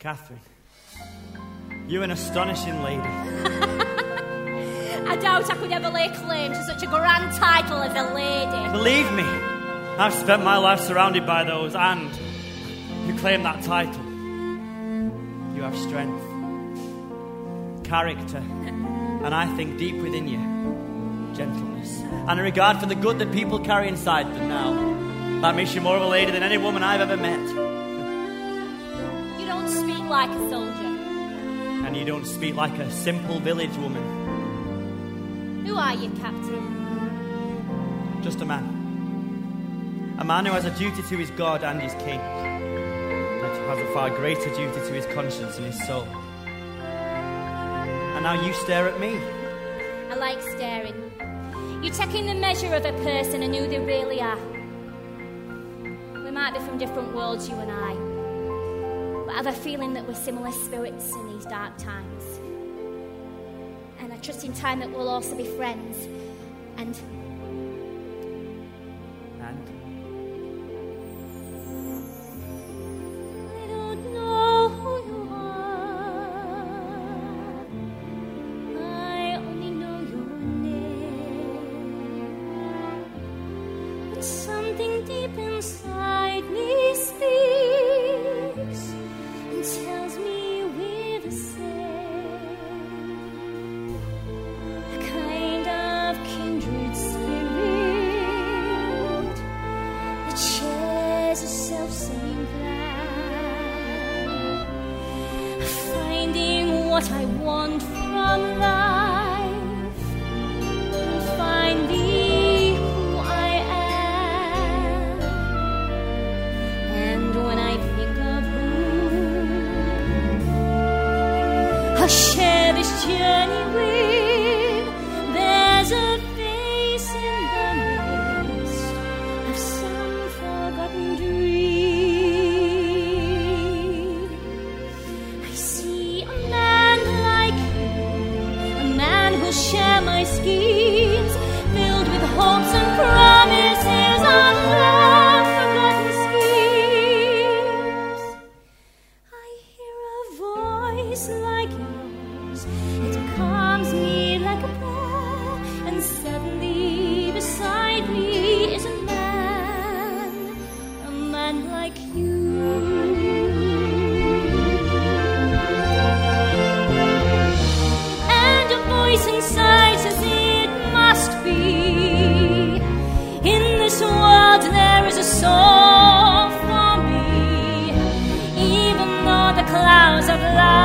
Catherine, you're an astonishing lady. I doubt I could ever lay claim to such a grand title as a lady. Believe me, I've spent my life surrounded by those, and you claim that title. You have strength, character, and I think deep within you, gentleness, and a regard for the good that people carry inside them now. That makes you more of a lady than any woman I've ever met. You don't speak like a soldier. And you don't speak like a simple village woman. Who are you, Captain? Just a man. A man who has a duty to his God and his king. And who has a far greater duty to his conscience and his soul. And now you stare at me. I like staring. You're taking the measure of a person and who they really are. We might be from different worlds, you and I. But I have a feeling that we're similar spirits in these dark times. And I trust in time that we'll also be friends. And? I don't know who you are. I only know your name. But something deep inside me speaks and tells me we're the same. A kind of kindred spirit that shares a self-same plan. Finding what I want from life, find me who I am. And when I think of who I'll share this journey with, there's a face in the mist of some forgotten dream. I see a man like you, a man who'll share my schemes, filled with hopes and promises of love, forgotten schemes. I hear a voice like yours, it calms me like a prayer, and suddenly beside me is a man like you. And a voice inside says it must be. In this world there is a soul for me, even though the clouds of life